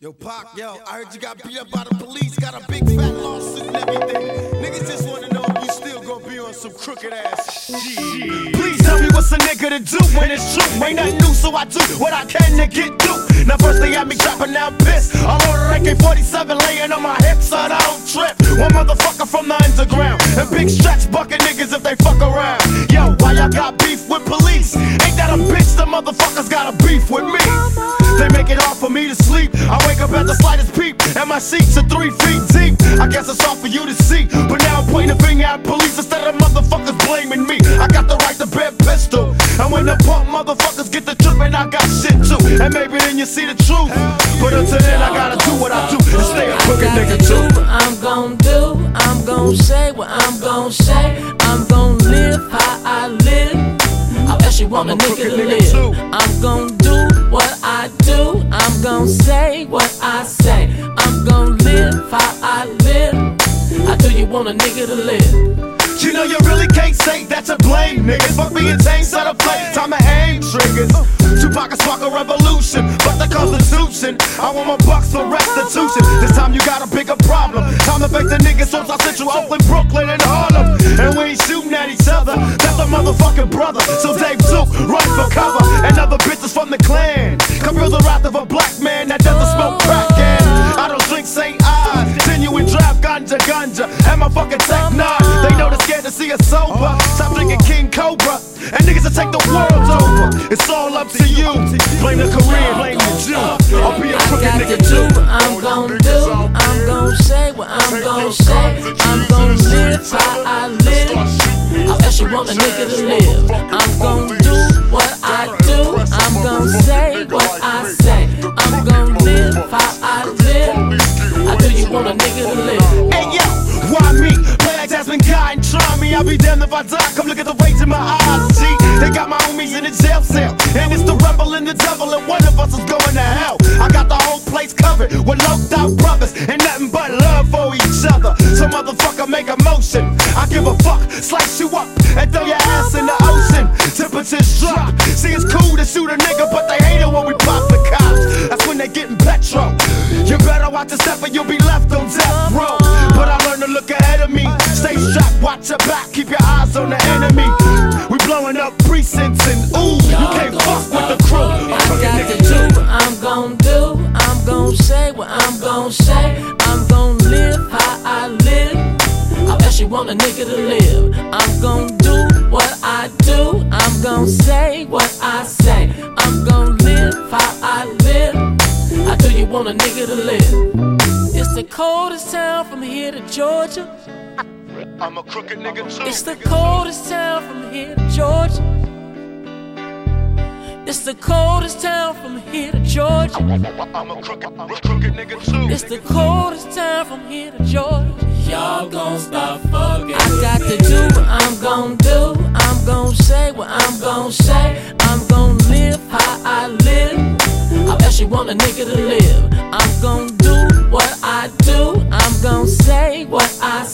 Yo, Pac, yo, I heard you got beat up by the police, got a big fat lawsuit and everything. Niggas just wanna know if you still gonna be on some crooked ass shit. Please tell me what's a nigga to do when it's true. Ain't nothing new, so I do what I can to get through. Now first they had me dropping down piss. All over AK-47 laying on my hips so I don't trip. One motherfucker from the underground and big stretch bucket niggas if they fuck around. Yo, why y'all got beef with police? Ain't that a bitch? The motherfuckers got a beef with me. They make it hard for me to sleep. I wake up at the slightest peep, and my sheets are 3 feet deep. I guess it's hard for you to see, but now I'm pointing a finger at police instead of motherfuckers blaming me. I got the right to bear pistol, and when the punk motherfuckers get the trippin', I got shit too. And maybe then you see the truth, but until then I gotta do what I do and stay a crooked nigga too. I'm gon' do, I'm gon' say what I'm gon' say. I'm gon' live how I live. I actually want a nigga to live. I'm gon' do what I do. I'm gon' say what I say. I'm gon' live how I live. How do you want a nigga to live? You know you really can't say that you blame niggas. Fuck being tame, set a play, time to aim triggers. Tupac can spark a revolution, but the Constitution, I want my bucks for restitution. This time you got a bigger problem. Time to face the niggas from South Central, Oakland, Brooklyn, and Harlem. And we ain't shooting at each other, that's a motherfucking brother. So Dave Duke, run for cover. And other bitches from the clan come feel the wrath of a black man that doesn't smoke crack. And I don't drink St. I genuine draft ganja, and my fucking Tech 9. They know they're scared to see us sober. Stop drinking King Cobra, and niggas will take the world over. It's all up to you. Blame the Korean, blame the Jew. I'll be a crooked nigga too. I'm gon' do, I'm gon' say what I'm gon' say. I'm gon' live how I live. I actually want a nigga to live. I'm gon' do what I do. I'm gon' say what I say. I'm gon' live how I live. How do you want a nigga to live? Hey yo, why me? Play like Jasmine Guy and try me. I'll be damned if I die. Come look at the rage in my eyes. See, they got my homies in the jail cell, and it's the rebel and the devil, and one of us is going to hell. I got the whole place covered with loped out brothers and nothing but love for each other. So motherfucker, make a motion. I give a fuck, slice you up and throw your ass in the ocean. Temperatures drop. See, it's cool to shoot a nigga, but they hate it when we pop the cops. That's when they getting petrol. You better watch your step or you'll be left on death row. But I learned to look ahead of me. Stay strapped, watch your back, keep your eyes on the enemy. We blowing up precincts and ooh, you can't fuck with the crew. I got to do what I'm gon' do. I'm gon' say what I'm gon' say. I'm gon' live how I live. I actually want a nigga to live. I'm gon' do what I do. I'm gon' say what I say. I'm gon' live how I live. How do you want a nigga to live? It's the coldest town from here to Georgia. I'm a crooked nigga too. It's the coldest town from here to Georgia. It's the coldest town from here to Georgia. I'm a crooked nigga too. It's the coldest town from here to Georgia. Y'all gon' stop fucking. I got to do what I'm gon' do. I'm gon' say what I'm gon' say. I'm gon' live how I live. I actually want a nigga to live. I'm gon' do what I do. I'm gon' say what I say.